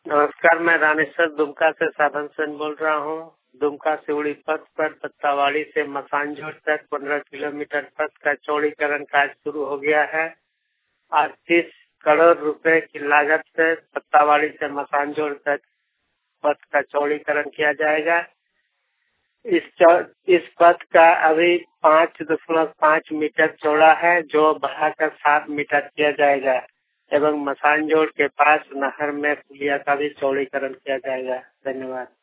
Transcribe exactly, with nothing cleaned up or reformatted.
नमस्कार, मैं रामेश्वर दुमका से साधन सेन बोल रहा हूँ। दुमका सिवड़ी पथ पर पत्तावाड़ी से मसानजोड़ तक पंद्रह किलोमीटर पथ का चौड़ीकरण कार्य शुरू हो गया है। आज तीस करोड़ रुपए की लागत से पत्तावाड़ी से मसानजोड़ तक पथ का चौड़ीकरण किया जाएगा। इस इस पथ का अभी पाँच दशमलव पाँच मीटर चौड़ा है, जो बढ़ाकर सात मीटर किया जाएगा एवं मसानजोड़ के पास नहर में पुलिया का भी चौड़ीकरण किया जाएगा। धन्यवाद।